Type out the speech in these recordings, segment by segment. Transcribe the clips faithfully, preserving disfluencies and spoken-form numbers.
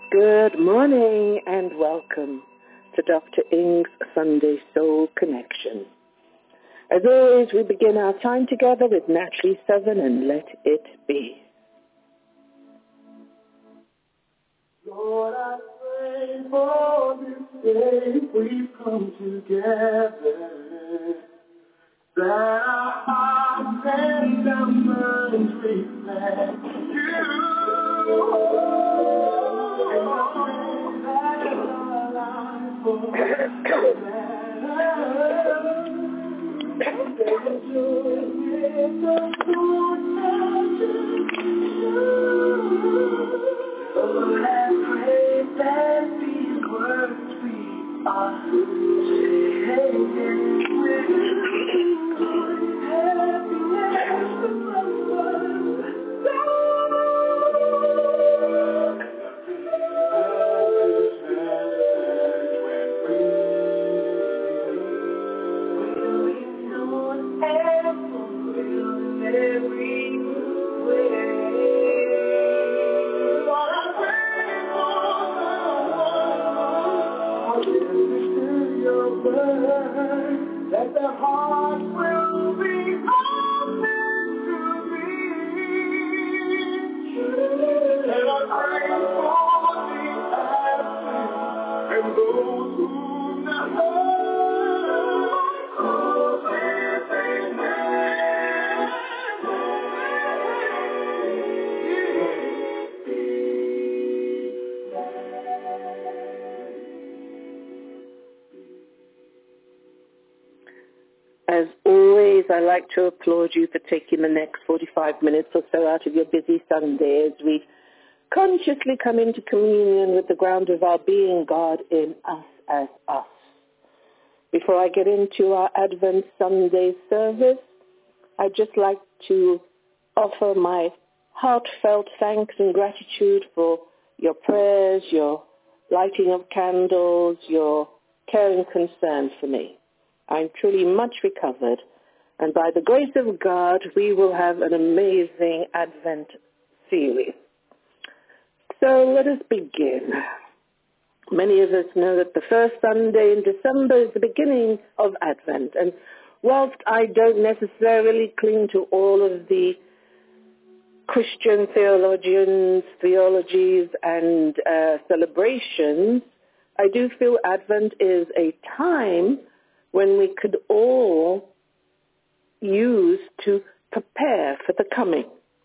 Good morning and welcome to Doctor Ing's Sunday Soul Connection. As always, we begin our time together with Naturally Southern and Let It Be. Lord, I pray for this day we've come together, that our hearts and our minds reflect you. And I pray that our lives will Lord, I pray that these words we are saying will bring happiness to that the heart will be open to me. And I pray for the absent and those who never call their name. As always, I like to applaud you for taking the next forty-five minutes or so out of your busy Sunday as we consciously come into communion with the ground of our being, God in us as us. Before I get into our Advent Sunday service, I'd just like to offer my heartfelt thanks and gratitude for your prayers, your lighting of candles, your care and concern for me. I'm truly much recovered, and by the grace of God, we will have an amazing Advent series. So let us begin. Many of us know that the first Sunday in December is the beginning of Advent, and whilst I don't necessarily cling to all of the Christian theologians, theologies, and uh, celebrations, I do feel Advent is a time when we could all use to prepare for the coming.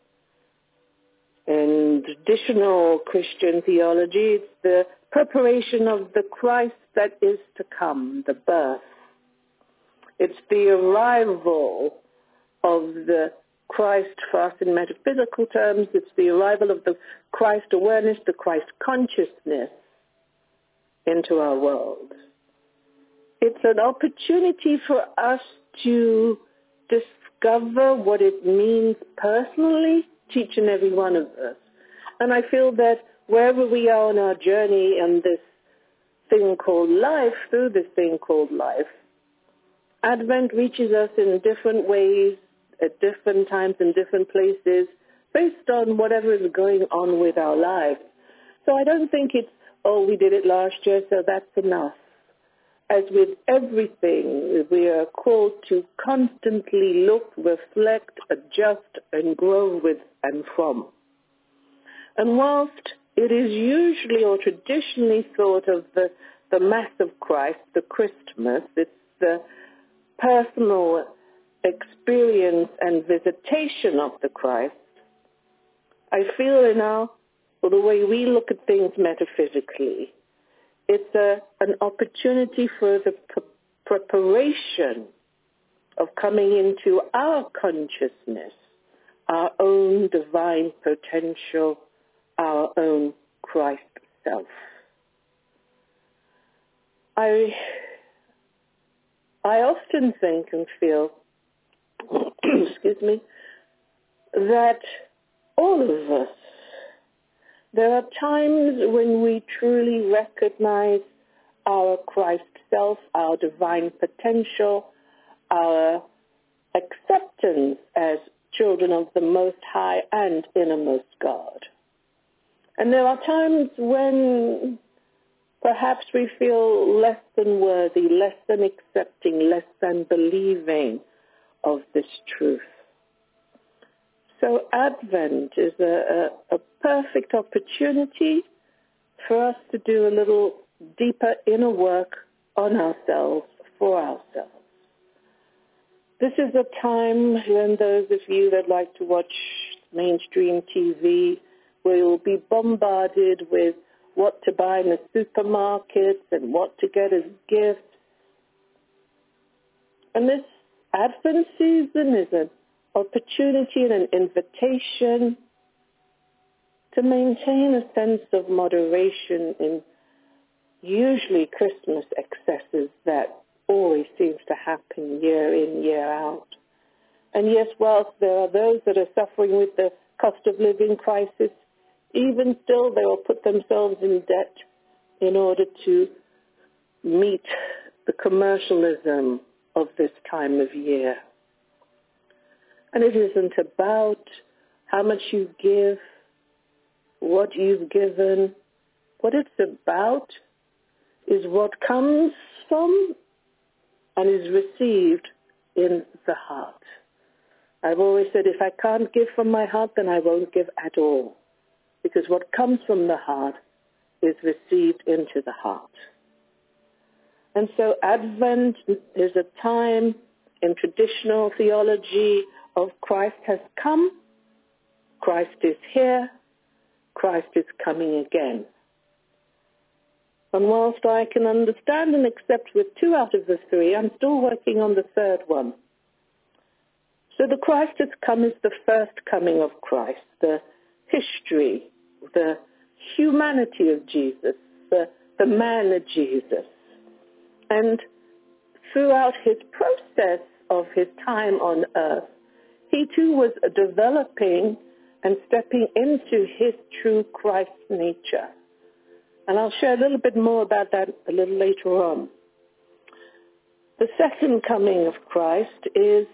In traditional Christian theology, it's the preparation of the Christ that is to come, the birth. It's the arrival of the Christ, for us in metaphysical terms, it's the arrival of the Christ awareness, the Christ consciousness into our world. It's an opportunity for us to discover what it means personally to each and every one of us. And I feel that wherever we are on our journey in this thing called life, through this thing called life, Advent reaches us in different ways, at different times, in different places, based on whatever is going on with our lives. So I don't think it's, oh, we did it last year, so that's enough. As with everything, we are called to constantly look, reflect, adjust, and grow with and from. And whilst it is usually or traditionally thought of the, the Mass of Christ, the Christmas, it's the personal experience and visitation of the Christ, I feel in our, well, the way we look at things metaphysically, it's a, an opportunity for the pre- preparation of coming into our consciousness, our own divine potential, our own Christ self. I, I often think and feel, excuse me, that all of us, there are times when we truly recognize our Christ self, our divine potential, our acceptance as children of the Most High and innermost God. And there are times when perhaps we feel less than worthy, less than accepting, less than believing of this truth. So Advent is a, a, a perfect opportunity for us to do a little deeper inner work on ourselves, for ourselves. This is a time when those of you that like to watch mainstream T V, where you'll be bombarded with what to buy in the supermarkets and what to get as gifts. And this Advent season is an opportunity and an invitation to maintain a sense of moderation in usually Christmas excesses that always seems to happen year in, year out. And yes, whilst there are those that are suffering with the cost of living crisis, even still they will put themselves in debt in order to meet the commercialism of this time of year. And it isn't about how much you give, what you've given. What it's about is what comes from and is received in the heart. I've always said if I can't give from my heart, then I won't give at all, because what comes from the heart is received into the heart. And so Advent is a time in traditional theology of Christ has come, Christ is here, Christ is coming again. And whilst I can understand and accept with two out of the three, I'm still working on the third one. So the Christ has come is the first coming of Christ, the history, the humanity of Jesus, the, the man of Jesus. And throughout his process of his time on earth, he too was developing and stepping into his true Christ nature. And I'll share a little bit more about that a little later on. The second coming of Christ is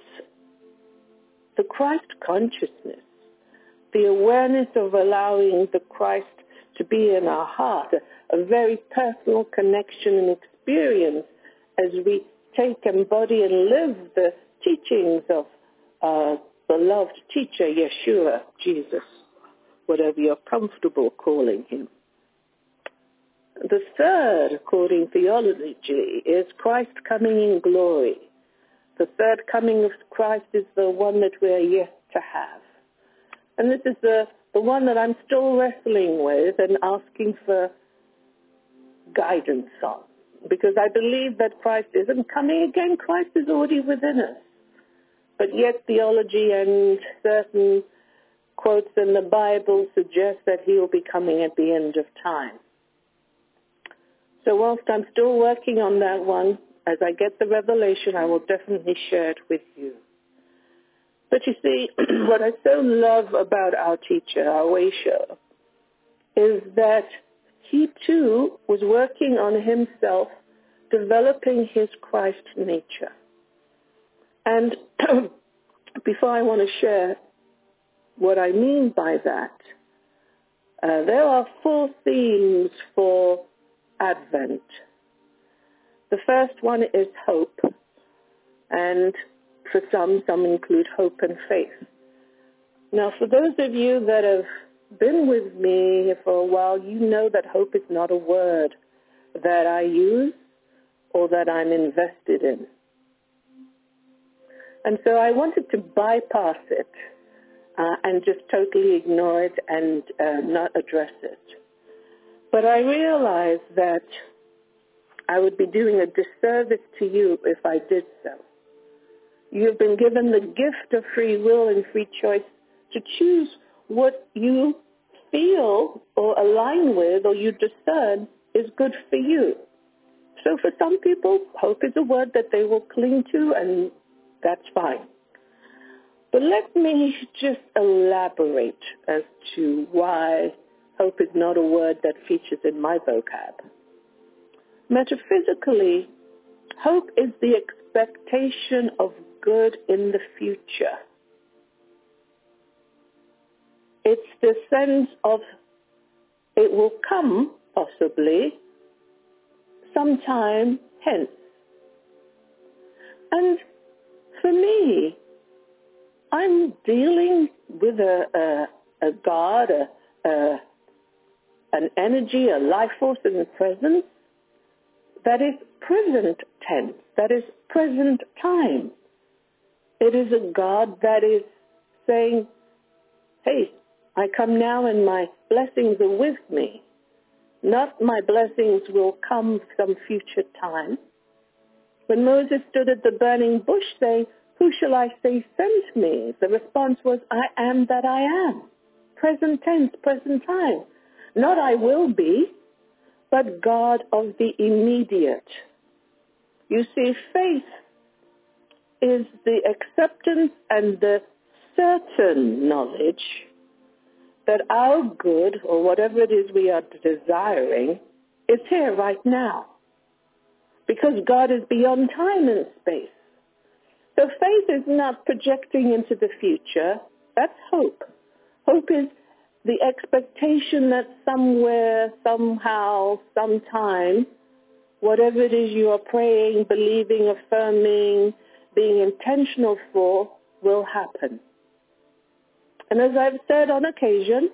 the Christ consciousness, the awareness of allowing the Christ to be in our heart, a, a very personal connection and experience as we take, embody, and live the teachings of our beloved teacher, Yeshua, Jesus, whatever you're comfortable calling him. The third, according to theology, is Christ coming in glory. The third coming of Christ is the one that we are yet to have. And this is the, the one that I'm still wrestling with and asking for guidance on. Because I believe that Christ isn't coming again. Christ is already within us. But yet theology and certain quotes in the Bible suggest that he will be coming at the end of time. So whilst I'm still working on that one, as I get the revelation, I will definitely share it with you. But you see, what I so love about our teacher, our Waisha, is that he too was working on himself, developing his Christ nature. And before I want to share what I mean by that, uh, there are four themes for Advent. The first one is hope, and for some, some include hope and faith. Now, for those of you that have been with me for a while, you know that hope is not a word that I use or that I'm invested in. And so I wanted to bypass it uh, and just totally ignore it and uh, not address it. But I realized that I would be doing a disservice to you if I did so. You've been given the gift of free will and free choice to choose what you feel or align with or you discern is good for you. So for some people, hope is a word that they will cling to, and that's fine. But let me just elaborate as to why hope is not a word that features in my vocab. Metaphysically, hope is the expectation of good in the future. It's the sense of it will come, possibly, sometime hence. And for me, I'm dealing with a, a, a God, a, a, an energy, a life force in the presence that is present tense, that is present time. It is a God that is saying, hey, I come now and my blessings are with me. Not my blessings will come some future time. When Moses stood at the burning bush saying, who shall I say sent me? The response was, I am that I am. Present tense, present time. Not I will be, but God of the immediate. You see, faith is the acceptance and the certain knowledge that our good, or whatever it is we are desiring, is here right now. Because God is beyond time and space. So faith is not projecting into the future. That's hope. Hope is the expectation that somewhere, somehow, sometime, whatever it is you are praying, believing, affirming, being intentional for, will happen. And as I've said on occasion,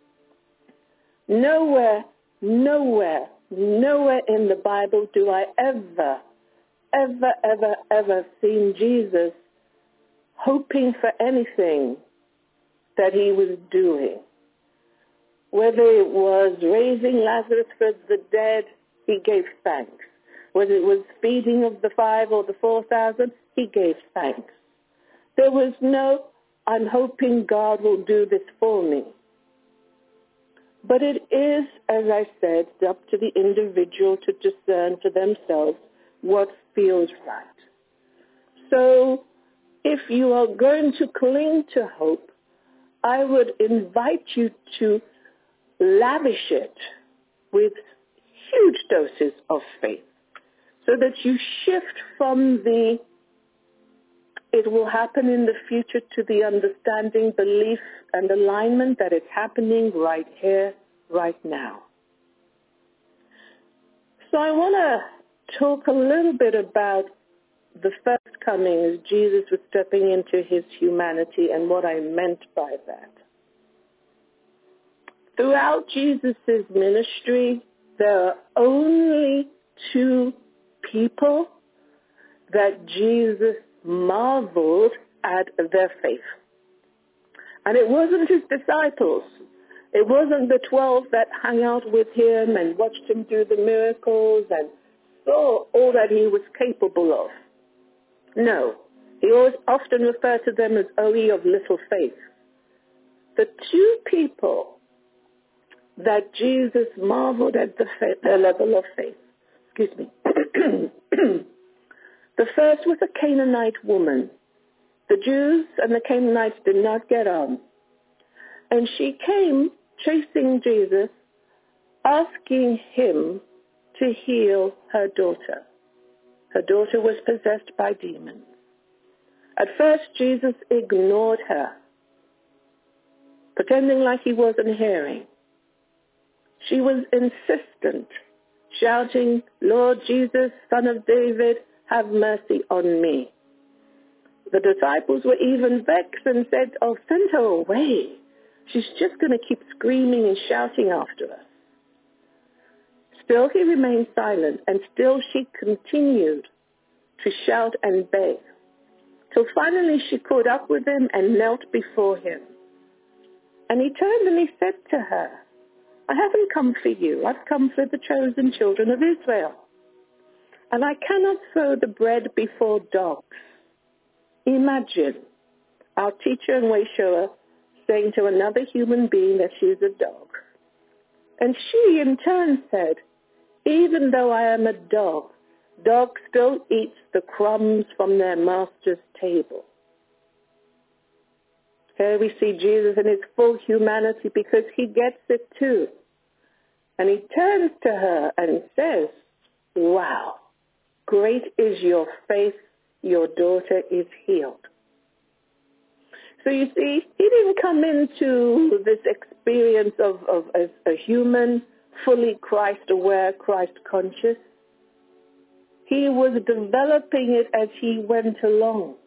nowhere, nowhere, nowhere in the Bible do I ever, ever, ever, ever seen Jesus hoping for anything that he was doing. Whether it was raising Lazarus from the dead, he gave thanks. Whether it was feeding of the five or the four thousand, he gave thanks. There was no, I'm hoping God will do this for me. But it is, as I said, up to the individual to discern for themselves what feels right. So if you are going to cling to hope, I would invite you to lavish it with huge doses of faith so that you shift from the it will happen in the future to the understanding, belief, and alignment that it's happening right here, right now. So I want to talk a little bit about the first coming as Jesus was stepping into his humanity and what I meant by that. Throughout Jesus' ministry, there are only two people that Jesus marveled at their faith. And it wasn't his disciples. It wasn't the twelve that hung out with him and watched him do the miracles and saw all that he was capable of. No. He always often referred to them as O E of little faith. The two people that Jesus marveled at the, faith, the level of faith. Excuse me. The first was a Canaanite woman. The Jews and the Canaanites did not get on. And she came chasing Jesus, asking him to heal her daughter. Her daughter was possessed by demons. At first, Jesus ignored her, pretending like he wasn't hearing. She was insistent, shouting, Lord Jesus, Son of David, have mercy on me. The disciples were even vexed and said, oh, send her away. She's just going to keep screaming and shouting after us. Still he remained silent, and still she continued to shout and beg, till finally she caught up with him and knelt before him. And he turned and he said to her, I haven't come for you. I've come for the chosen children of Israel. And I cannot throw the bread before dogs. Imagine our teacher and way shower saying to another human being that she's a dog. And she in turn said, even though I am a dog, dog still eats the crumbs from their master's table. Here we see Jesus in his full humanity because he gets it too. And he turns to her and says, wow, great is your faith, your daughter is healed. So you see, he didn't come into this experience of, of as a human, fully Christ-aware, Christ-conscious. He was developing it as he went along.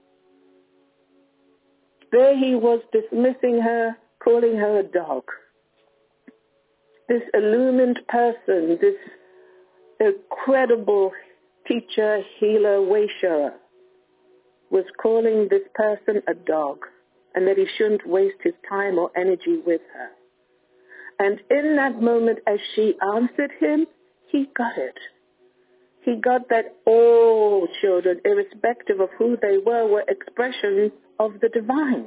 There he was dismissing her, calling her a dog. This illumined person, this incredible teacher, healer, way-shower, was calling this person a dog, and that he shouldn't waste his time or energy with her. And in that moment, as she answered him, he got it. He got that all children, irrespective of who they were, were expressions of the divine.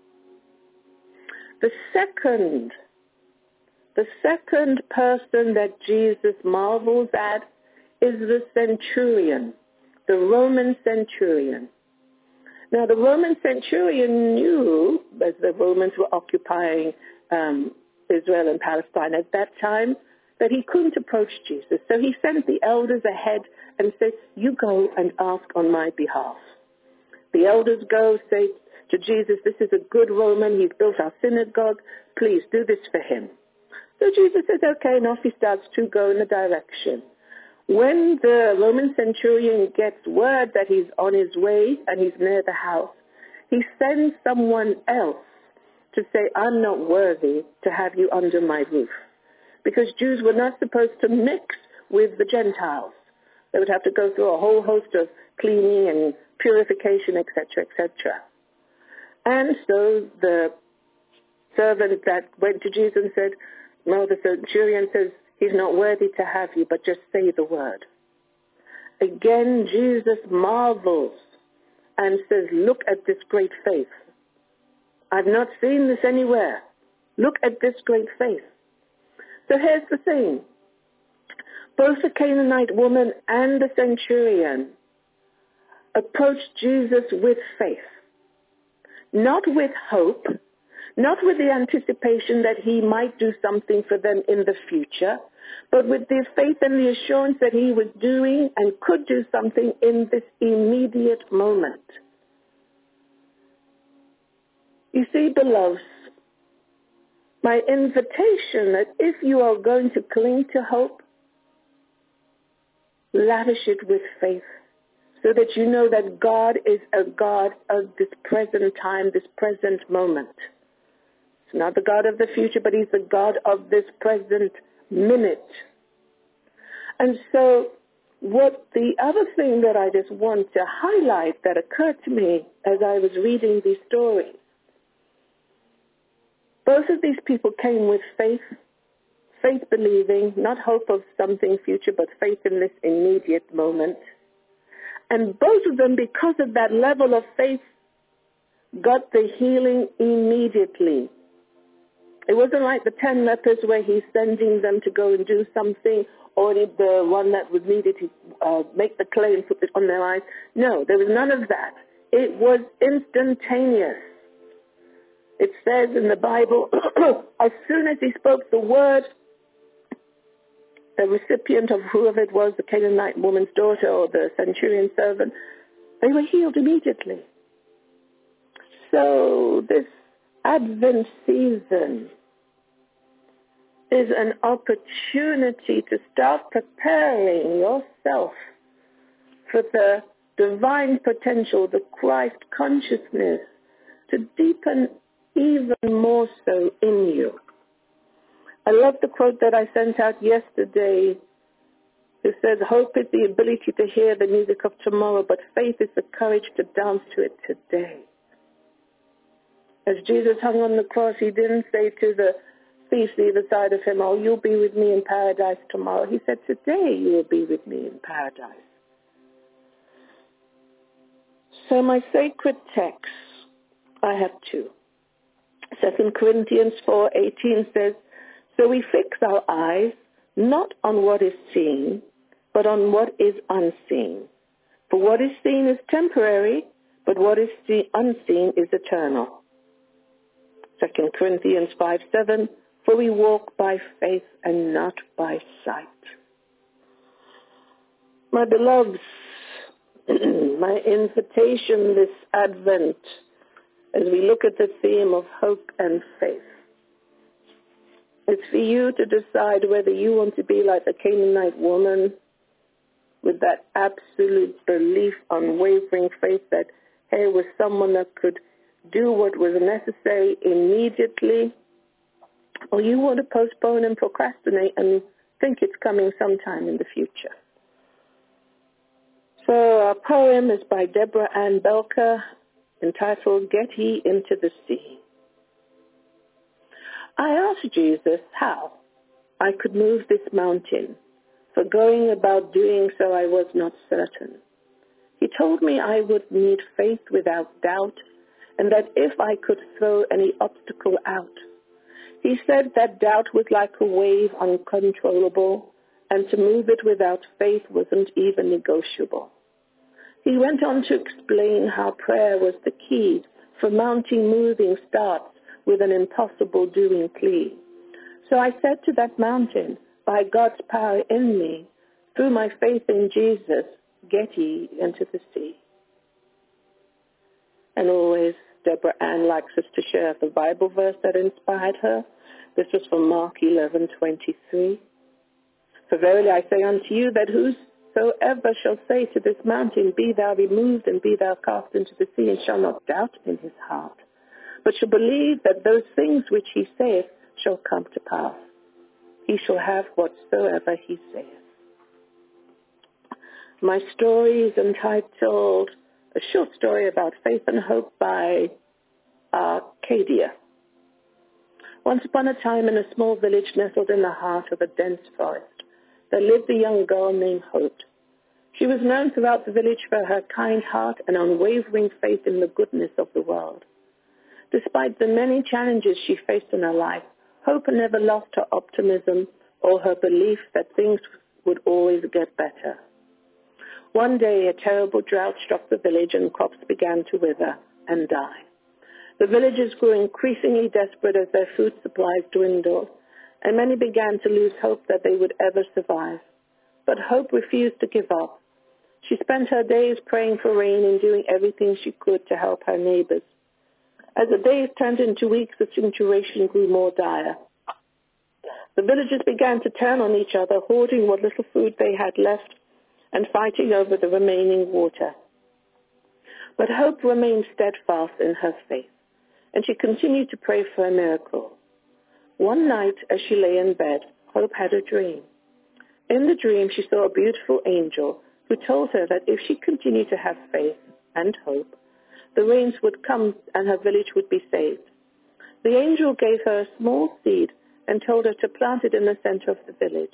The second, the second person that Jesus marvels at is the centurion, the Roman centurion. Now, the Roman centurion knew, as the Romans were occupying um, Israel and Palestine at that time, that he couldn't approach Jesus. So he sent the elders ahead and said, you go and ask on my behalf. The elders go, say to Jesus, this is a good Roman. He's built our synagogue. Please do this for him. So Jesus says, okay, and off he starts to go in the direction. When the Roman centurion gets word that he's on his way and he's near the house, he sends someone else to say, I'm not worthy to have you under my roof. Because Jews were not supposed to mix with the Gentiles. They would have to go through a whole host of cleaning and purification, et cetera, et cetera. And so the servant that went to Jesus and said, no, the centurion says, he's not worthy to have you, but just say the word. Again, Jesus marvels and says, look at this great faith. I've not seen this anywhere. Look at this great faith. So here's the thing. Both the Canaanite woman and the centurion approached Jesus with faith. Not with hope, not with the anticipation that he might do something for them in the future, but with the faith and the assurance that he was doing and could do something in this immediate moment. You see, beloveds, my invitation that if you are going to cling to hope, lavish it with faith so that you know that God is a God of this present time, this present moment. He's not the God of the future, but he's the God of this present minute. And so what the other thing that I just want to highlight that occurred to me as I was reading these stories, both of these people came with faith, faith believing, not hope of something future, but faith in this immediate moment. And both of them, because of that level of faith, got the healing immediately. It wasn't like the ten lepers where he's sending them to go and do something, or the one that was needed to uh, make the clay and put it on their eyes. No, there was none of that. It was instantaneous. It says in the Bible, as soon as he spoke the word, the recipient of whoever it was, the Canaanite woman's daughter or the centurion servant, they were healed immediately. So this Advent season is an opportunity to start preparing yourself for the divine potential, the Christ consciousness, to deepen even more so in you. I love the quote that I sent out yesterday. It says, hope is the ability to hear the music of tomorrow, but faith is the courage to dance to it today. As Jesus hung on the cross, he didn't say to the thief either side of him, oh, you'll be with me in paradise tomorrow. He said, today you will be with me in paradise. So my sacred texts, I have two. Second Corinthians four eighteen says, so we fix our eyes not on what is seen, but on what is unseen. For what is seen is temporary, but what is see- unseen is eternal. Second Corinthians five seven, for we walk by faith and not by sight. My beloveds, my invitation this Advent as we look at the theme of hope and faith. It's for you to decide whether you want to be like the Canaanite woman with that absolute belief, unwavering faith that here was someone that could do what was necessary immediately, or you want to postpone and procrastinate and think it's coming sometime in the future. So our poem is by Deborah Ann Belker, entitled Get Ye Into the Sea. I asked Jesus how I could move this mountain, for going about doing so I was not certain. He told me I would need faith without doubt, and that if I could throw any obstacle out. He said that doubt was like a wave, uncontrollable, and to move it without faith wasn't even negotiable. He went on to explain how prayer was the key, for mountain moving starts with an impossible doing plea. So I said to that mountain, by God's power in me, through my faith in Jesus, get ye into the sea. And always, Deborah Ann likes us to share the Bible verse that inspired her. This was from Mark eleven twenty-three. For verily I say unto you that whosoever shall say to this mountain, be thou removed and be thou cast into the sea, and shall not doubt in his heart, but shall believe that those things which he saith shall come to pass, he shall have whatsoever he saith. My story is entitled A Short Story About Faith and Hope by Arcadia. Once upon a time, in a small village nestled in the heart of a dense forest, there lived a young girl named Hope. She was known throughout the village for her kind heart and unwavering faith in the goodness of the world. Despite the many challenges she faced in her life, Hope never lost her optimism or her belief that things would always get better. One day, a terrible drought struck the village and crops began to wither and die. The villagers grew increasingly desperate as their food supplies dwindled, and many began to lose hope that they would ever survive. But Hope refused to give up. She spent her days praying for rain and doing everything she could to help her neighbors. As the days turned into weeks, the situation grew more dire. The villagers began to turn on each other, hoarding what little food they had left and fighting over the remaining water. But Hope remained steadfast in her faith, and she continued to pray for a miracle. One night, as she lay in bed, Hope had a dream. In the dream, she saw a beautiful angel who told her that if she continued to have faith and hope, the rains would come and her village would be saved. The angel gave her a small seed and told her to plant it in the center of the village.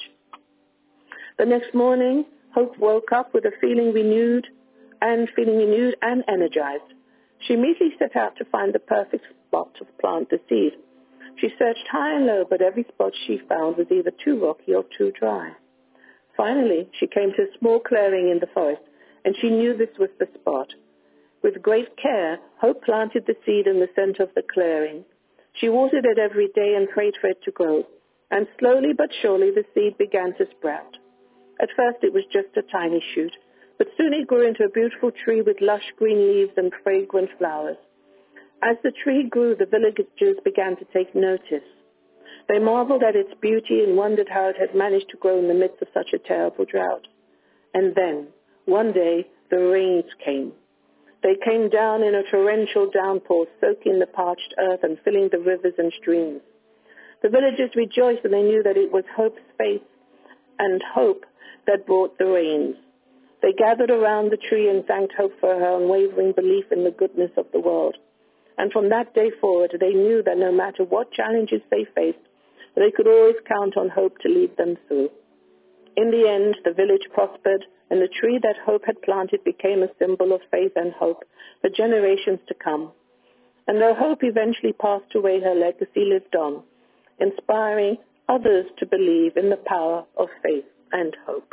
The next morning, Hope woke up with a feeling renewed and feeling renewed and energized. She immediately set out to find the perfect spot to plant the seed. She searched high and low, but every spot she found was either too rocky or too dry. Finally, she came to a small clearing in the forest, and she knew this was the spot. With great care, Hope planted the seed in the center of the clearing. She watered it every day and prayed for it to grow, and slowly but surely the seed began to sprout. At first it was just a tiny shoot, but soon it grew into a beautiful tree with lush green leaves and fragrant flowers. As the tree grew, the villagers began to take notice. They marveled at its beauty and wondered how it had managed to grow in the midst of such a terrible drought. And then, one day, the rains came. They came down in a torrential downpour, soaking the parched earth and filling the rivers and streams. The villagers rejoiced, and they knew that it was Hope's faith and hope that brought the rains. They gathered around the tree and thanked Hope for her unwavering belief in the goodness of the world. And from that day forward, they knew that no matter what challenges they faced, they could always count on Hope to lead them through. In the end, the village prospered, and the tree that Hope had planted became a symbol of faith and hope for generations to come. And though Hope eventually passed away, her legacy lived on, inspiring others to believe in the power of faith and hope.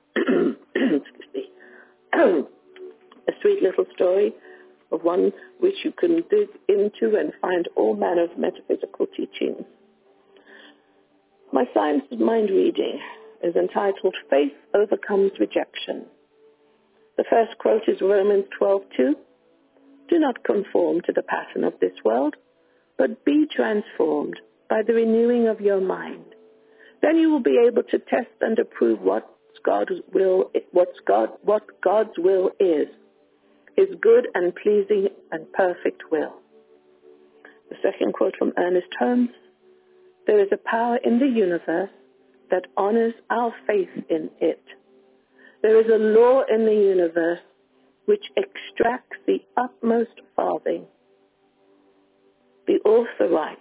Excuse me. A sweet little story of one which you can dig into and find all manner of metaphysical teachings. My Science of Mind reading is entitled Faith Overcomes Rejection. The first quote is Romans twelve two. Do not conform to the pattern of this world, but be transformed by the renewing of your mind. Then you will be able to test and approve what God's will, what's God, what God's will is, His good and pleasing and perfect will. The second quote from Ernest Holmes: there is a power in the universe that honors our faith in it. There is a law in the universe which extracts the utmost farthing. The author writes,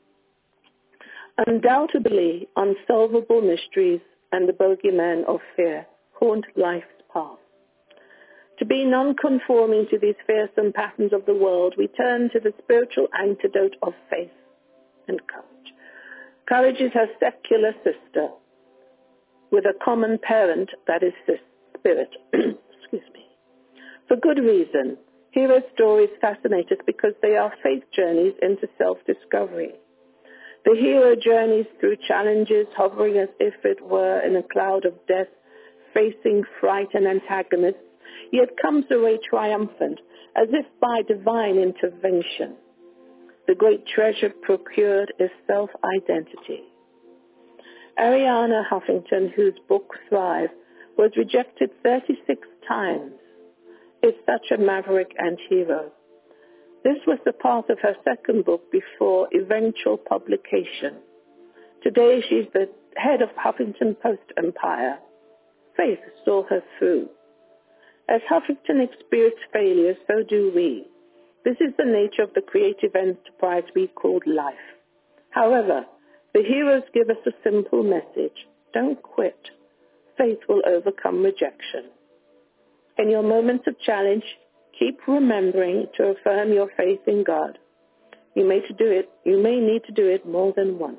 undoubtedly unsolvable mysteries and the bogeyman of fear haunt life's path. To be non-conforming to these fearsome patterns of the world, we turn to the spiritual antidote of faith and courage. Courage is her secular sister, with a common parent that is spirit. Excuse me. For good reason. Hero stories fascinate us because they are faith journeys into self-discovery. The hero journeys through challenges, hovering as if it were in a cloud of death, facing fright and antagonists, yet comes away triumphant, as if by divine intervention. The great treasure procured is self-identity. Arianna Huffington, whose book Thrive was rejected thirty-six times, is such a maverick and hero. This was the part of her second book before eventual publication. Today she's the head of Huffington Post empire. Faith saw her through. As Huffington experienced failure, so do we. This is the nature of the creative enterprise we call life. However, the heroes give us a simple message. Don't quit. Faith will overcome rejection. In your moments of challenge, keep remembering to affirm your faith in God. You may to do it. You may need to do it more than once.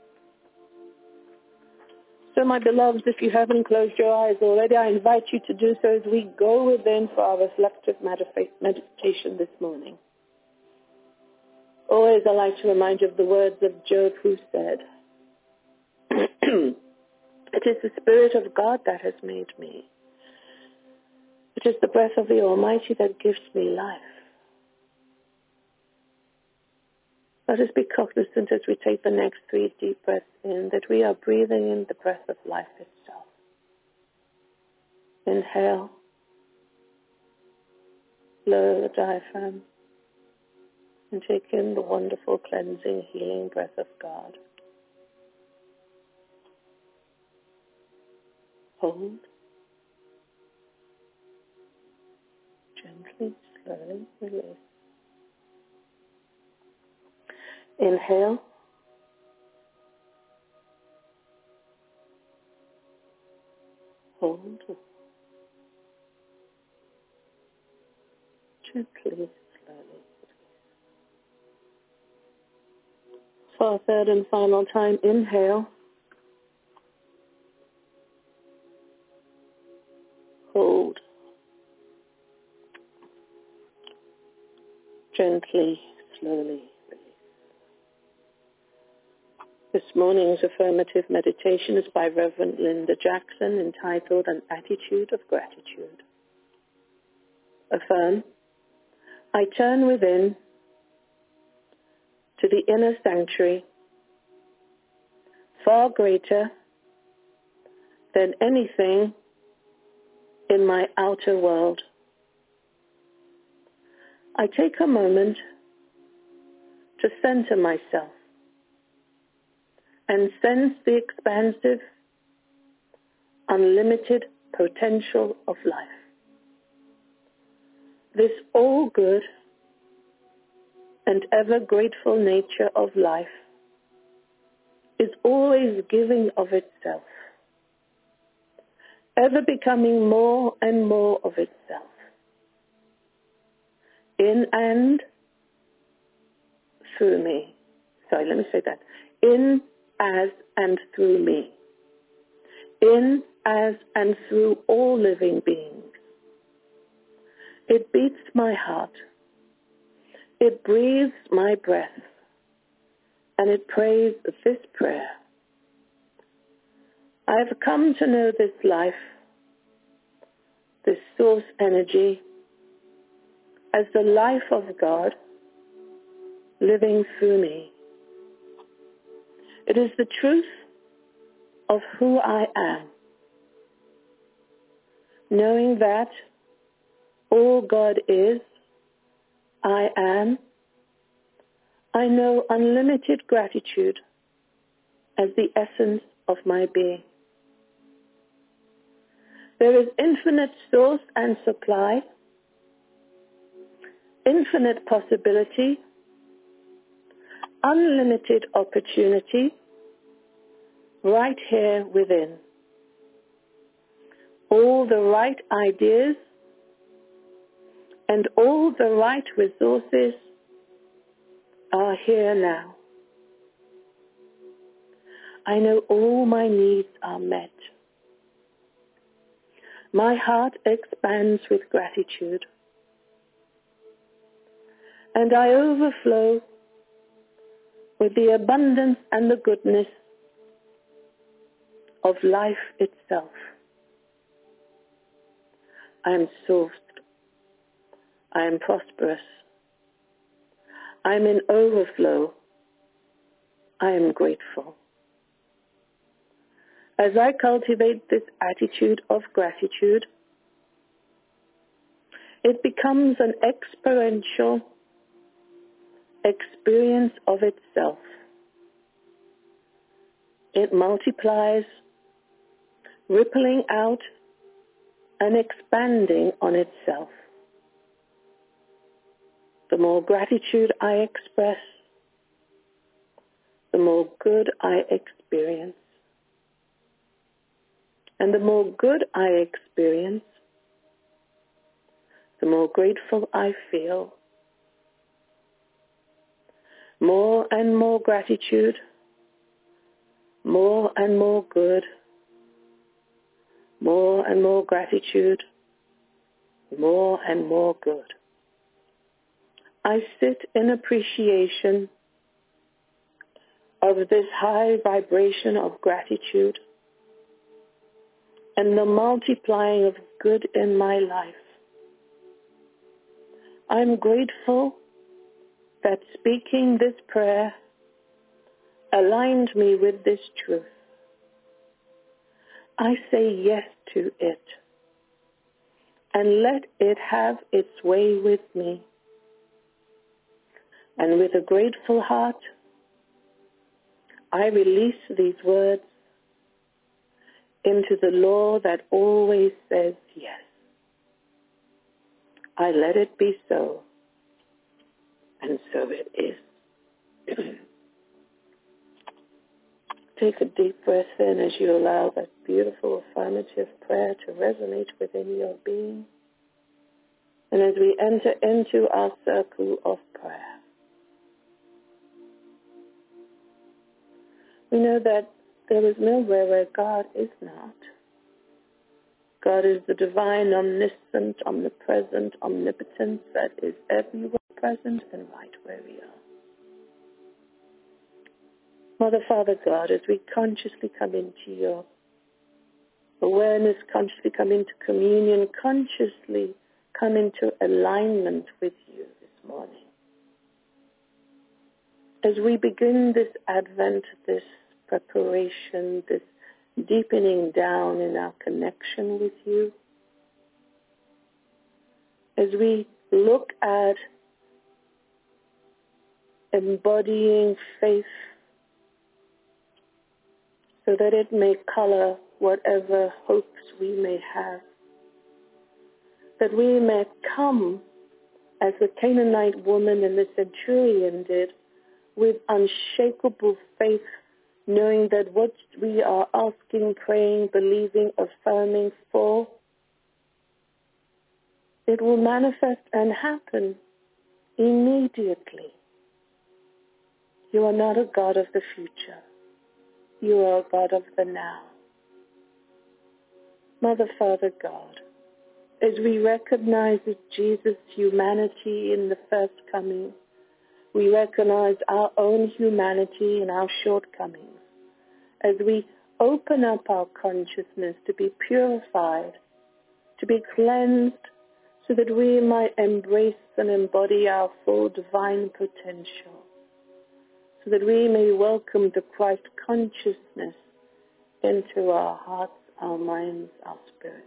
So, my beloveds, if you haven't closed your eyes already, I invite you to do so as we go within for our reflective meditation this morning. Always I like to remind you of the words of Job, who said, it is the Spirit of God that has made me. It is the breath of the Almighty that gives me life. Let us be cognizant as we take the next three deep breaths in that we are breathing in the breath of life itself. Inhale. Lower the diaphragm and take in the wonderful, cleansing, healing breath of God. Hold. Gently, slowly release. Inhale. Hold. Gently, slowly. For a third and final time, inhale. Hold. Gently, slowly. This morning's affirmative meditation is by Reverend Linda Jackson, entitled An Attitude of Gratitude. Affirm, I turn within to the inner sanctuary, far greater than anything in my outer world. I take a moment to center myself and sense the expansive, unlimited potential of life. This all good and ever grateful nature of life is always giving of itself, ever becoming more and more of itself, in and through me. Sorry, let me say that. In, as, and through me. In, as, and through all living beings. It beats my heart. It breathes my breath. And it prays this prayer. I have come to know this life, this source energy, as the life of God living through me. It is the truth of who I am, knowing that all God is, I am. I know unlimited gratitude as the essence of my being. There is infinite source and supply, infinite possibility, unlimited opportunity right here within. All the right ideas and all the right resources are here now. I know all my needs are met. My heart expands with gratitude, and I overflow with the abundance and the goodness of life itself. I am sourced. I am prosperous. I am in overflow. I am grateful. As I cultivate this attitude of gratitude, it becomes an experiential experience of itself. It multiplies, rippling out and expanding on itself. The more gratitude I express, the more good I experience. And the more good I experience, the more grateful I feel. More and more gratitude, more and more good, more and more gratitude, more and more good. I sit in appreciation of this high vibration of gratitude and the multiplying of good in my life. I'm grateful that speaking this prayer aligned me with this truth. I say yes to it and let it have its way with me. And with a grateful heart, I release these words into the law that always says yes. I let it be so, and so it is. Take a deep breath in as you allow that beautiful affirmative prayer to resonate within your being. And as we enter into our circle of prayer, we know that there is nowhere where God is not. God is the divine, omniscient, omnipresent, omnipotence that is everywhere present and right where we are. Mother, Father, God, as we consciously come into your awareness, consciously come into communion, consciously come into alignment with you this morning. As we begin this Advent, this preparation, this deepening down in our connection with you, as we look at embodying faith so that it may color whatever hopes we may have, that we may come as the Canaanite woman and the centurion did, with unshakable faith, knowing that what we are asking, praying, believing, affirming for, it will manifest and happen immediately. You are not a God of the future. You are a God of the now. Mother, Father, God, as we recognize Jesus' humanity in the first coming, we recognize our own humanity and our shortcomings. As we open up our consciousness to be purified, to be cleansed, so that we might embrace and embody our full divine potential, so that we may welcome the Christ consciousness into our hearts, our minds, our spirit.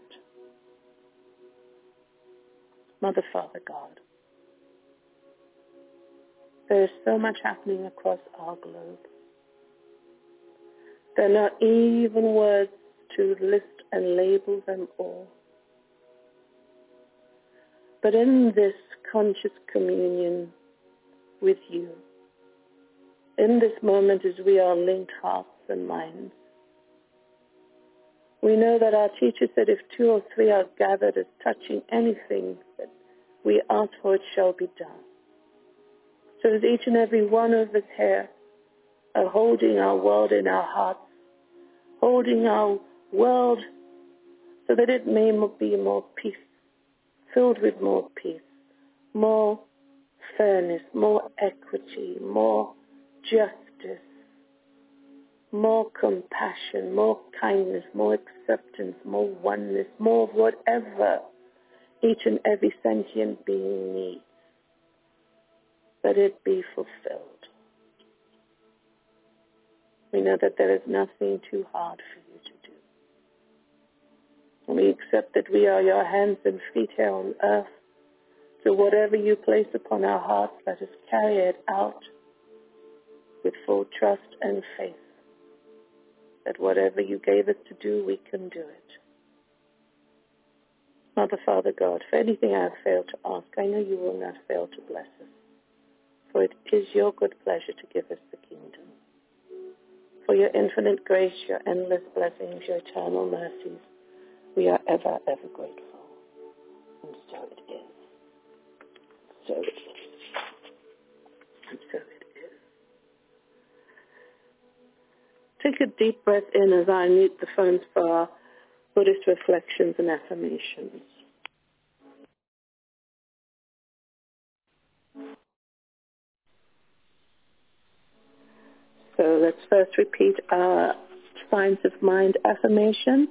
Mother, Father, God, there is so much happening across our globe. There are not even words to list and label them all. But in this conscious communion with you, in this moment as we are linked hearts and minds, we know that our teacher said if two or three are gathered as touching anything that we ask for, it shall be done. So as each and every one of us here are holding our world in our hearts, holding our world so that it may be more peace, filled with more peace, more fairness, more equity, more justice, more compassion, more kindness, more acceptance, more oneness, more of whatever each and every sentient being needs, that it be fulfilled. We know that there is nothing too hard for you to do. And we accept that we are your hands and feet here on earth. So whatever you place upon our hearts, let us carry it out with full trust and faith that whatever you gave us to do, we can do it. Mother, Father, God, for anything I have failed to ask, I know you will not fail to bless us. For it is your good pleasure to give us the kingdom. For your infinite grace, your endless blessings, your eternal mercies, we are ever, ever grateful. And so it is. So it is. And so it is. Take a deep breath in as I mute the phones for our Buddhist reflections and affirmations. So let's first repeat our Science of Mind affirmation.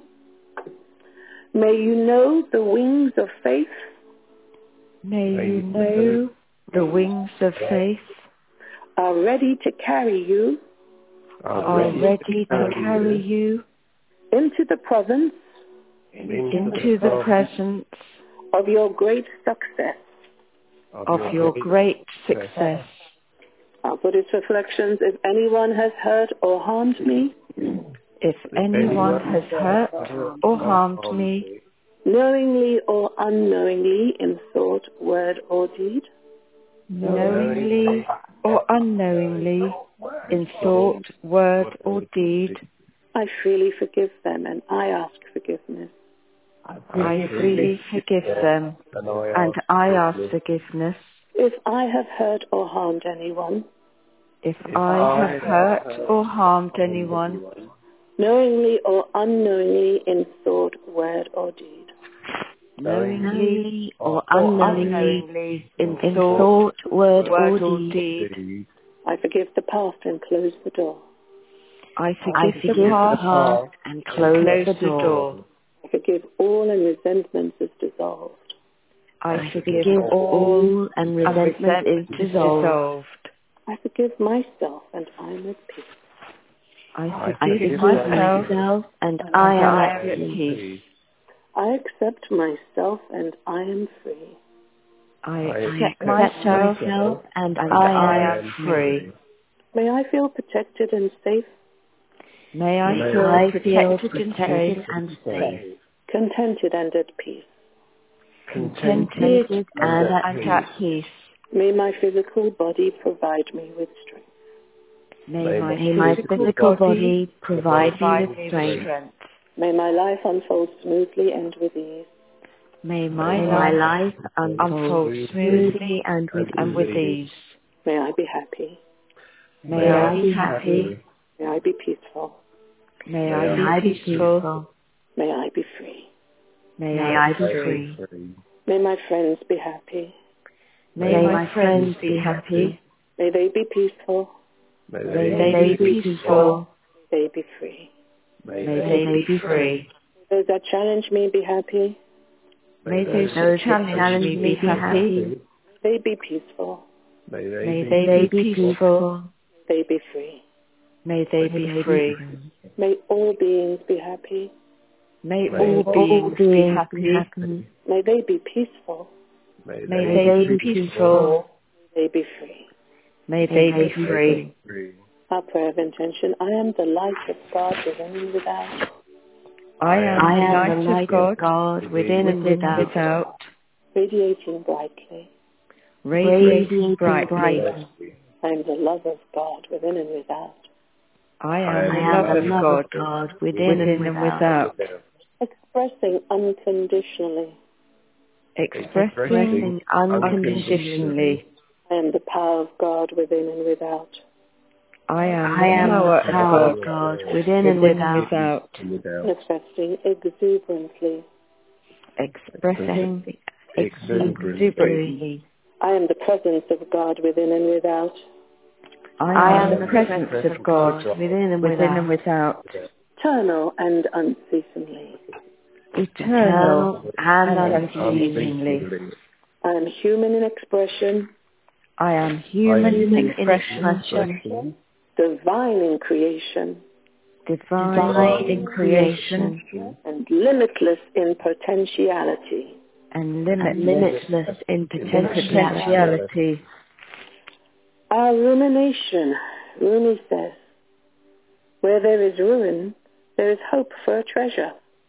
May you know the wings of faith. May you know the wings of faith are ready to carry you. Are ready to carry you into the province. Into the presence of your great success. Of your great success. Our Buddhist reflections, if anyone has hurt or harmed me, if anyone has hurt or harmed me, knowingly or unknowingly in thought, word or deed, knowingly or unknowingly in thought, word or deed, I freely forgive them and I ask forgiveness. I freely forgive them and I ask forgiveness. If I have hurt or harmed anyone, if I have hurt or harmed anyone, knowingly or unknowingly in thought, word or deed, knowingly or unknowingly in thought, word or deed, I forgive the past and close the door. I forgive, I forgive the past and close, close the door. door. I forgive all and resentment is dissolved. I, I forgive, forgive all and resentment, resentment is dissolved. dissolved. I forgive myself and I am at peace. I forgive, I forgive myself, myself and, and I am I at peace. peace. I accept myself and I am free. I accept myself, myself and, and I, I am free. May I feel protected and safe. May I May feel I protected, protected and safe. and safe. Contented and at peace. Contented and, and at, at, at peace. May my physical body provide me with strength. May my, May my physical, physical body provide me with strength. strength. May my life unfold smoothly and with ease. May my, May my life unfold smoothly and with, and with ease. May I be happy. May, May I be happy. May I be peaceful. May, May I be peaceful. May I be free. May, May I be free. May my friends be happy. May, May my friends be happy. May they be peaceful. May they, May they be peaceful. May they be free. May they be free. Those that challenge me be happy. May those who challenge me be happy. They be peaceful. May they, May be, they be peaceful. They be free. May they be free. May all beings be happy. May May all beings be happy. May they be peaceful. may May they they be peaceful. May they be free. May they be free. be free. Our prayer of intention, I am the light of God within and without. I am I the am light of God within and without, Radiating brightly. radiating brightly. I am the love of God within and without. I I am am the love of God within and without, Expressing unconditionally. expressing unconditionally. I am the power of God within and without. I am I am the the power of God within and without, Without Manifesting exuberantly. expressing exuberantly. exuberantly. I am the presence of God within and without. I am the presence of God within and without, Eternal and unceasingly. eternal and unceasingly. I am human in expression. I am human in expression, Divine in creation. divine in creation, And limitless in potentiality. and limitless in potentiality. Our rumination, Rumi says, where there is ruin, there is hope for a treasure.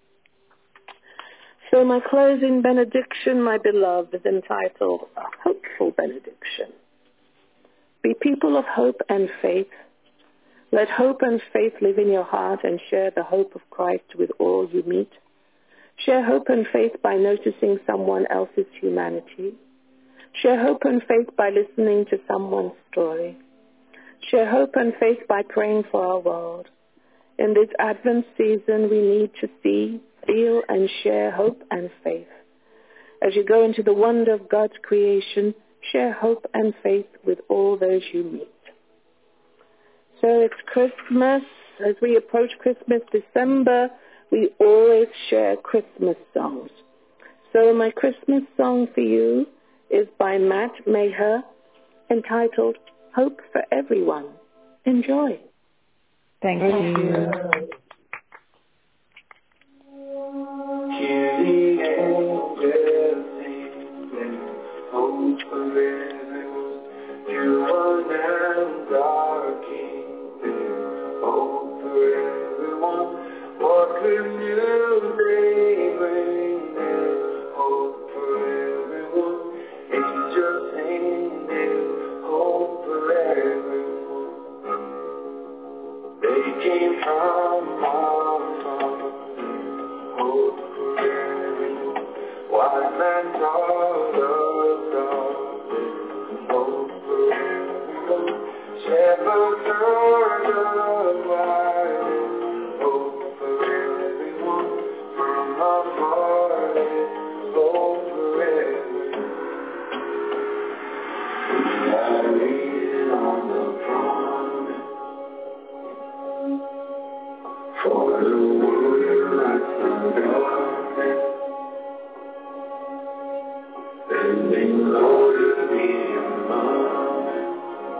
So my closing benediction, my beloved, is entitled A Hopeful Benediction. Be people of hope and faith. Let hope and faith live in your heart and share the hope of Christ with all you meet. Share hope and faith by noticing someone else's humanity. Share hope and faith by listening to someone's story. Share hope and faith by praying for our world. In this Advent season, we need to see, feel, and share hope and faith. As you go into the wonder of God's creation, share hope and faith with all those you meet. So it's Christmas. As we approach Christmas, December, we always share Christmas songs. So my Christmas song for you is by Matt Maher, entitled Hope for Everyone. Enjoy. Thank you. Hear the angels sing, hope for everyone. You are now our King, hope for everyone. What could new day bring? There's hope for everyone. Angels singing, hope for everyone. They came from afar, hope for everyone. Wise men taught of darkness, hope for everyone. Shepherds heard of light, hope for everyone. From afar, hope for everyone. We are leaning on the promise. For the world lights the darkness, bending low to be among us.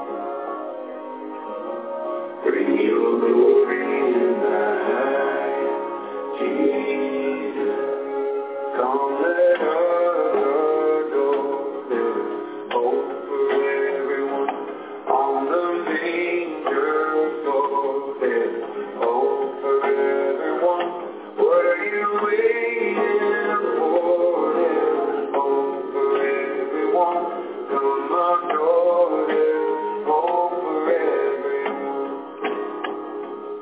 Bring your glory in the highest, Jesus. Come let us adore. There's hope for everyone on the manger floor. There's hope for everyone. What are you waiting for? There's hope for everyone. Come adore. There's hope for everyone.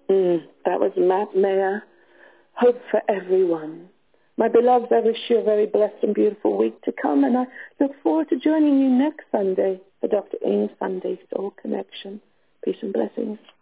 Mm, that was Matt Mayer. Hope for everyone. My beloveds, I wish you a very blessed and beautiful week to come, and I look forward to joining you next Sunday for Doctor Ing's Sunday Soul Connection. Peace and blessings.